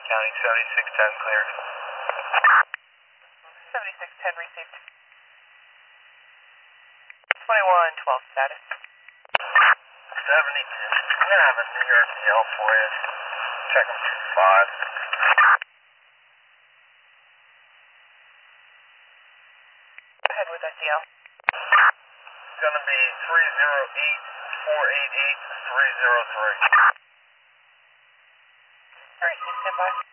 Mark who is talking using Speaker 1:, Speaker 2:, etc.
Speaker 1: County, 7610 clear.
Speaker 2: 7610 received. 2112 status.
Speaker 1: 70. I'm going to have a New York DL for you. Check them 5.
Speaker 2: Go ahead with SEL.
Speaker 1: It's going to be 308-488-303.
Speaker 2: Received, stand by.